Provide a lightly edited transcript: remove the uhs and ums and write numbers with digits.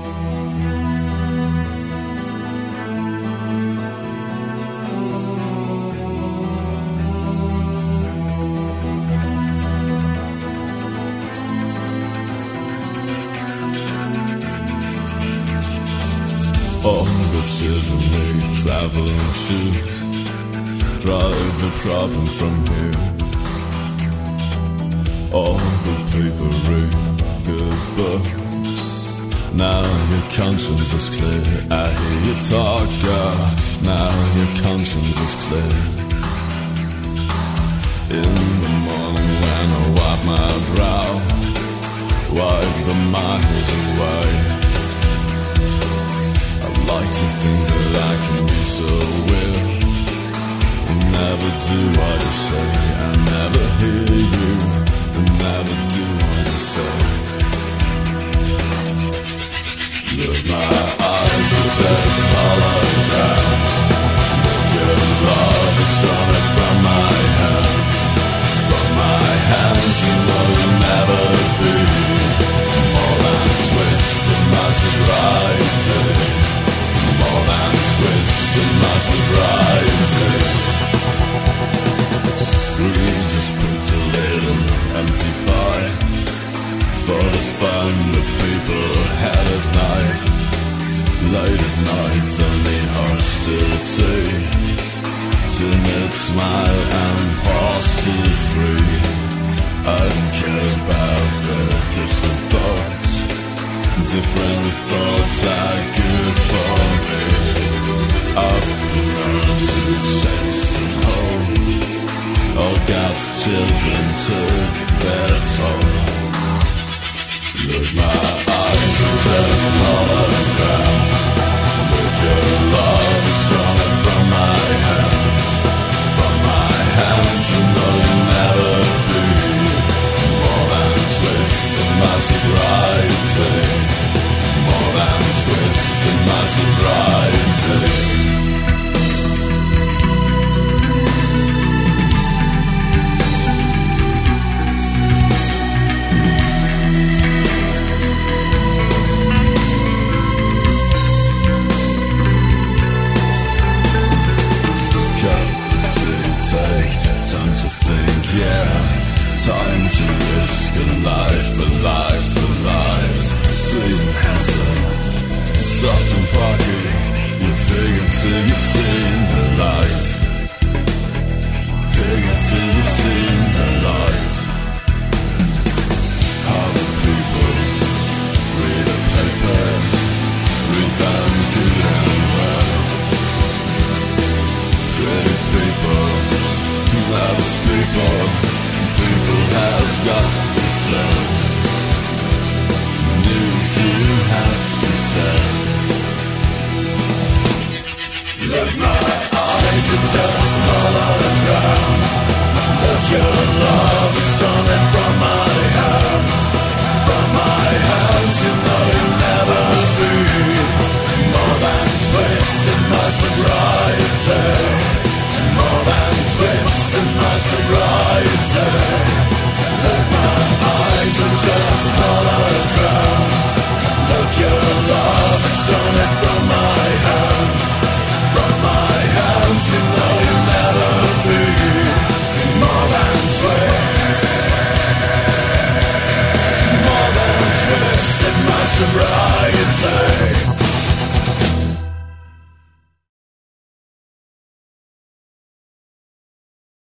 All the children need traveling shoes. Drive the problem from here. All the people read good books. Now your conscience is clear. I hear you talk, girl. Now your conscience is clear. In the morning when I wipe my brow, wipe the miles away. I like to think that I can be so weird. Never do what you say. I never hear you. I never do what you say. Look, my eyes are just holograms. Look, your love is running from my hands. From my hands, you know you'll never be more than twisted my sobriety. More than twisted my sobriety. We just put a little empty pie for the fun that people had at night. Late at night, only hostility. Timid smile and pause to free. I don't care about the different thoughts. Different thoughts are good for me. Afterwards, it's chasing home. All God's children took their toll. Look, my eyes are just holograms. Look, your love is running from my hands. From my hands, you know you'll never be more than twisted my sobriety. More than twisted my sobriety. Yeah, time to risk a life, a life, a life. Sweet and handsome, soft and parky. You figure till you've seen the light. Figure till you've seen the light. How the people read the papers, read them good and well. Pretty people, loves people, people have got to sell. News you have to sell. Look, my eyes are just holograms. Look, your love is running from my hands. From my hands, you know you'll never be more than twisted my sobriety. More than twisted my sobriety. Look, my eyes are just holograms. Look, your love is running from my hands. From my hands, you know you'll never be more than twisted my sobriety.